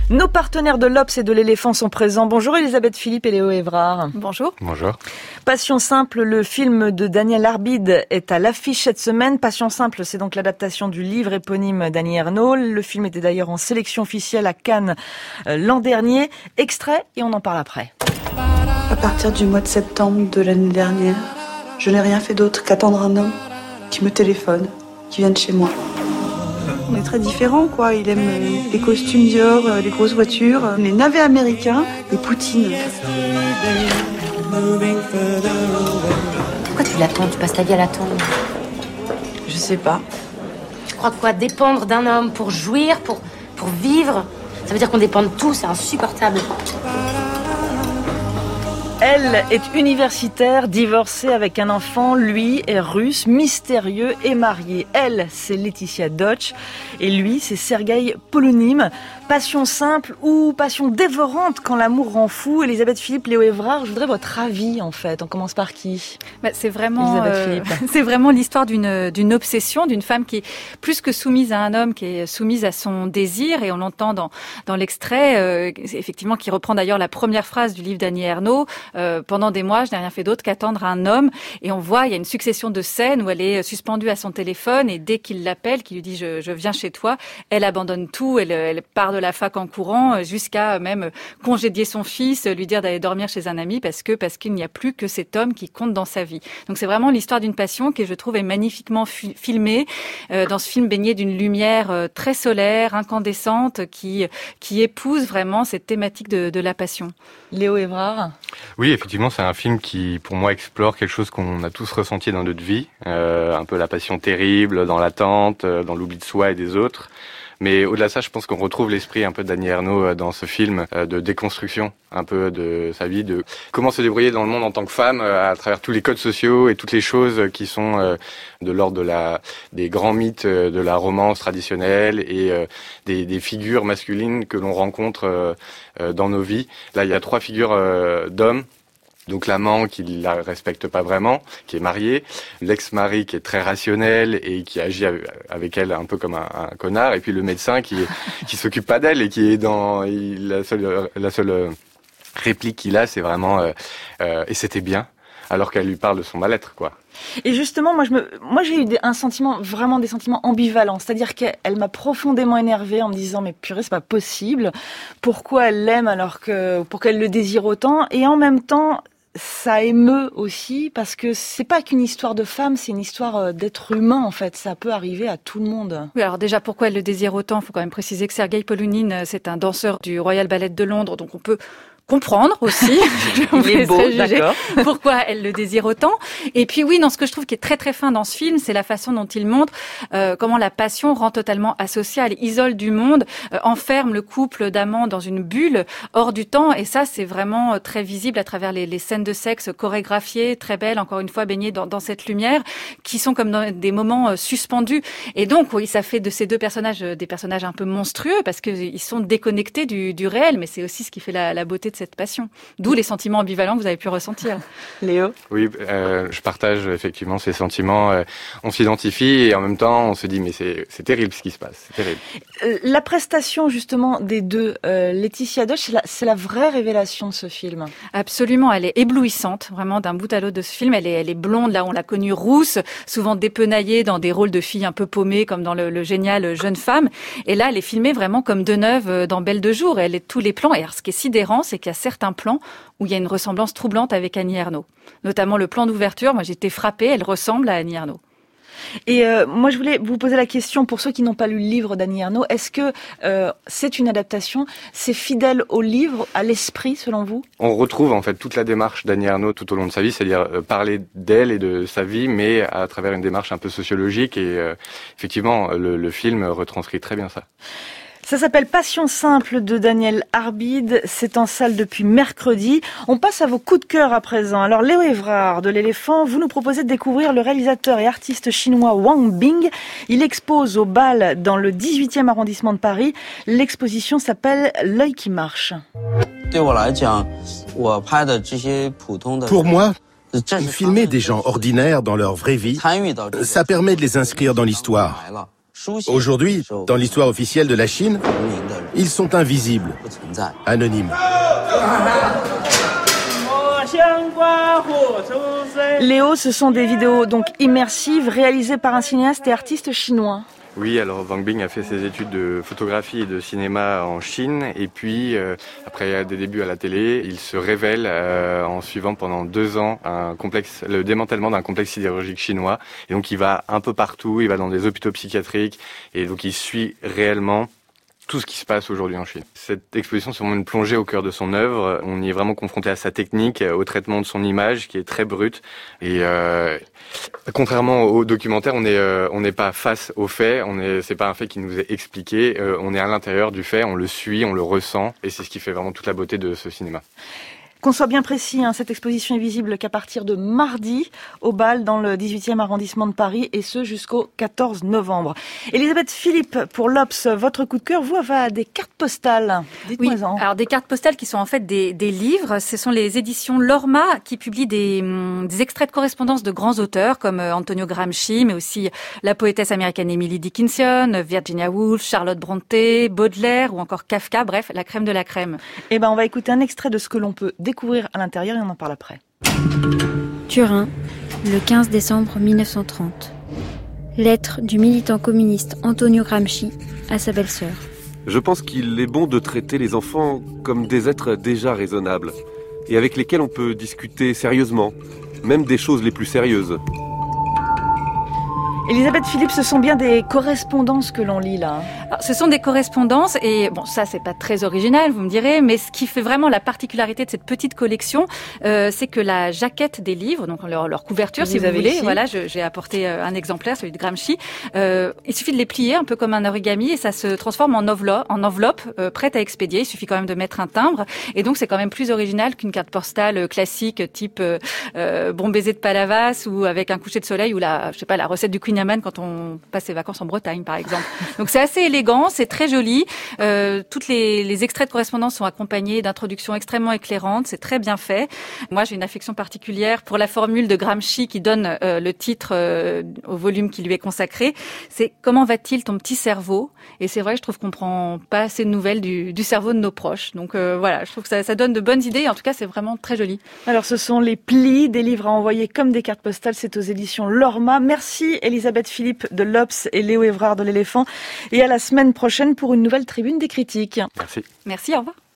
Nos partenaires de l'Obs et de l'Éléphant sont présents. Bonjour Elisabeth Philippe et Léo Évrard. Bonjour. Bonjour. Passion simple, le film de Daniel Arbide est à l'affiche cette semaine. Passion simple, c'est donc l'adaptation du livre éponyme d'Annie Ernaux. Le film était d'ailleurs en sélection officielle à Cannes l'an dernier. Extrait et on en parle après. À partir du mois de septembre de l'année dernière, je n'ai rien fait d'autre qu'attendre un homme qui me téléphone, qui vienne chez moi. On est très différents, quoi. Il aime les costumes Dior, les grosses voitures, les navets américains, les poutines. Pourquoi tu l'attends? Tu passes ta vie à l'attendre. Je sais pas. Tu crois quoi? Dépendre d'un homme pour jouir, pour vivre? Ça veut dire qu'on dépend de tout, c'est insupportable. Elle est universitaire, divorcée avec un enfant. Lui est russe, mystérieux et marié. Elle, c'est Laetitia Deutsch. Et lui, c'est Sergueï Polonim. Passion simple ou passion dévorante quand l'amour rend fou. Elisabeth Philippe, Léo Évrard, je voudrais votre avis en fait. On commence par qui? C'est vraiment l'histoire d'une obsession, d'une femme qui est plus que soumise à un homme, qui est soumise à son désir. Et on l'entend dans l'extrait, effectivement, qui reprend d'ailleurs la première phrase du livre d'Annie Ernaux. Pendant des mois, je n'ai rien fait d'autre qu'attendre un homme. Et on voit, il y a une succession de scènes où elle est suspendue à son téléphone et dès qu'il l'appelle, qu'il lui dit je viens chez toi, elle abandonne tout, elle part de la fac en courant jusqu'à même congédier son fils, lui dire d'aller dormir chez un ami parce qu'il n'y a plus que cet homme qui compte dans sa vie. Donc c'est vraiment l'histoire d'une passion qui, je trouve, est magnifiquement filmée dans ce film baigné d'une lumière très solaire, incandescente, qui épouse vraiment cette thématique de la passion. Léo Évrard. Oui, effectivement, c'est un film qui, pour moi, explore quelque chose qu'on a tous ressenti dans notre vie, un peu la passion terrible, dans l'attente, dans l'oubli de soi et des autres. Mais au-delà de ça, je pense qu'on retrouve l'esprit un peu d'Annie Ernaux dans ce film, de déconstruction un peu de sa vie, de comment se débrouiller dans le monde en tant que femme, à travers tous les codes sociaux et toutes les choses qui sont de l'ordre des grands mythes de la romance traditionnelle et des figures masculines que l'on rencontre dans nos vies. Là, il y a 3 figures d'hommes. Donc l'amant qui la respecte pas vraiment, qui est marié, l'ex-mari qui est très rationnel et qui agit avec elle un peu comme un connard, et puis le médecin qui s'occupe pas d'elle et qui est la seule réplique qu'il a, c'est vraiment et c'était bien, alors qu'elle lui parle de son mal-être, quoi. Et justement, moi j'ai eu des sentiments ambivalents. C'est-à-dire qu'elle m'a profondément énervée en me disant mais purée, c'est pas possible. Pourquoi elle l'aime pourquoi elle le désire autant? Et en même temps, ça émeut aussi parce que c'est pas qu'une histoire de femme, c'est une histoire d'être humain en fait. Ça peut arriver à tout le monde. Oui, alors déjà, pourquoi elle le désire autant? Il faut quand même préciser que Sergueï Polonim, c'est un danseur du Royal Ballet de Londres, donc on peut comprendre aussi. Il est beau, d'accord. Pourquoi elle le désire autant. Et puis oui, dans ce que je trouve qui est très très fin dans ce film, c'est la façon dont il montre comment la passion rend totalement asociale, isole du monde, enferme le couple d'amants dans une bulle hors du temps. Et ça, c'est vraiment très visible à travers les scènes de sexe chorégraphiées, très belles, encore une fois baignées dans cette lumière, qui sont comme dans des moments suspendus. Et donc, oui, ça fait de ces deux personnages des personnages un peu monstrueux parce qu'ils sont déconnectés du réel. Mais c'est aussi ce qui fait la beauté de cette passion. D'où les sentiments ambivalents que vous avez pu ressentir. Léo? Oui, je partage effectivement ces sentiments. On s'identifie et en même temps on se dit mais c'est terrible ce qui se passe. C'est terrible. La prestation justement des deux, Laetitia Deutsch, c'est la vraie révélation de ce film. Absolument, elle est éblouissante vraiment d'un bout à l'autre de ce film. Elle est blonde, là on l'a connue rousse, souvent dépenaillée dans des rôles de filles un peu paumées comme dans le génial Jeune femme. Et là elle est filmée vraiment comme Deneuve dans Belle de jour. Elle est tous les plans. Et alors ce qui est sidérant, c'est qu'il y a certains plans où il y a une ressemblance troublante avec Annie Ernaux. Notamment le plan d'ouverture, moi j'étais frappée, elle ressemble à Annie Ernaux. Et moi je voulais vous poser la question, pour ceux qui n'ont pas lu le livre d'Annie Ernaux, est-ce que c'est une adaptation, c'est fidèle au livre, à l'esprit selon vous? On retrouve en fait toute la démarche d'Annie Ernaux tout au long de sa vie, c'est-à-dire parler d'elle et de sa vie, mais à travers une démarche un peu sociologique et effectivement le film retranscrit très bien ça. Ça s'appelle Passion simple de Daniel Arbide. C'est en salle depuis mercredi. On passe à vos coups de cœur à présent. Alors Léo Évrard de l'Éléphant, vous nous proposez de découvrir le réalisateur et artiste chinois Wang Bing. Il expose au BAL dans le 18e arrondissement de Paris. L'exposition s'appelle L'œil qui marche. Pour moi, filmer des gens ordinaires dans leur vraie vie, ça permet de les inscrire dans l'histoire. Aujourd'hui, dans l'histoire officielle de la Chine, Ils sont invisibles, anonymes. Léo, ce sont des vidéos donc immersives réalisées par un cinéaste et artiste chinois. Oui, alors Wang Bing a fait ses études de photographie et de cinéma en Chine et puis après des débuts à la télé, il se révèle en suivant pendant 2 ans le démantèlement d'un complexe sidérurgique chinois. Et donc il va un peu partout, il va dans des hôpitaux psychiatriques et donc il suit réellement tout ce qui se passe aujourd'hui en Chine. Cette exposition, c'est vraiment une plongée au cœur de son œuvre. On y est vraiment confronté à sa technique, au traitement de son image qui est très brute. Et contrairement au documentaire, on n'est pas face au fait. C'est pas un fait qui nous est expliqué. On est à l'intérieur du fait, on le suit, on le ressent, et c'est ce qui fait vraiment toute la beauté de ce cinéma. Qu'on soit bien précis, cette exposition est visible qu'à partir de mardi au Bal dans le 18e arrondissement de Paris et ce jusqu'au 14 novembre. Elisabeth Philippe, pour l'Obs, votre coup de cœur, vous, va des cartes postales. Dites-moi-en. Oui, alors des cartes postales qui sont en fait des livres. Ce sont les éditions Lorma qui publient des extraits de correspondance de grands auteurs comme Antonio Gramsci, mais aussi la poétesse américaine Emily Dickinson, Virginia Woolf, Charlotte Brontë, Baudelaire ou encore Kafka. Bref, la crème de la crème. Eh ben, on va écouter un extrait de ce que l'on peut découvrir à l'intérieur et on en parle après. Turin, le 15 décembre 1930. Lettre du militant communiste Antonio Gramsci à sa belle-sœur. Je pense qu'il est bon de traiter les enfants comme des êtres déjà raisonnables et avec lesquels on peut discuter sérieusement, même des choses les plus sérieuses. Elisabeth Philippe, ce sont bien des correspondances que l'on lit là. Alors, ce sont des correspondances et bon, ça c'est pas très original, vous me direz, mais ce qui fait vraiment la particularité de cette petite collection, c'est que la jaquette des livres, donc leur couverture, si vous voulez, ici. Voilà, j'ai apporté un exemplaire, celui de Gramsci. Il suffit de les plier un peu comme un origami et ça se transforme en enveloppe prête à expédier. Il suffit quand même de mettre un timbre et donc c'est quand même plus original qu'une carte postale classique type Bon baiser de Palavas ou avec un coucher de soleil ou la recette du Queen quand on passe ses vacances en Bretagne, par exemple. Donc c'est assez élégant, c'est très joli. Toutes les extraits de correspondance sont accompagnés d'introductions extrêmement éclairantes. C'est très bien fait. Moi, j'ai une affection particulière pour la formule de Gramsci qui donne le titre au volume qui lui est consacré. C'est « Comment va-t-il ton petit cerveau ?» Et c'est vrai, je trouve qu'on prend pas assez de nouvelles du cerveau de nos proches. Donc voilà, je trouve que ça donne de bonnes idées. En tout cas, c'est vraiment très joli. Alors, ce sont les plis des livres à envoyer comme des cartes postales. C'est aux éditions Lorma. Merci, Elisabeth Philippe de l'Obs et Léo Évrard de l'Éléphant. Et à la semaine prochaine pour une nouvelle tribune des critiques. Merci. Merci, au revoir.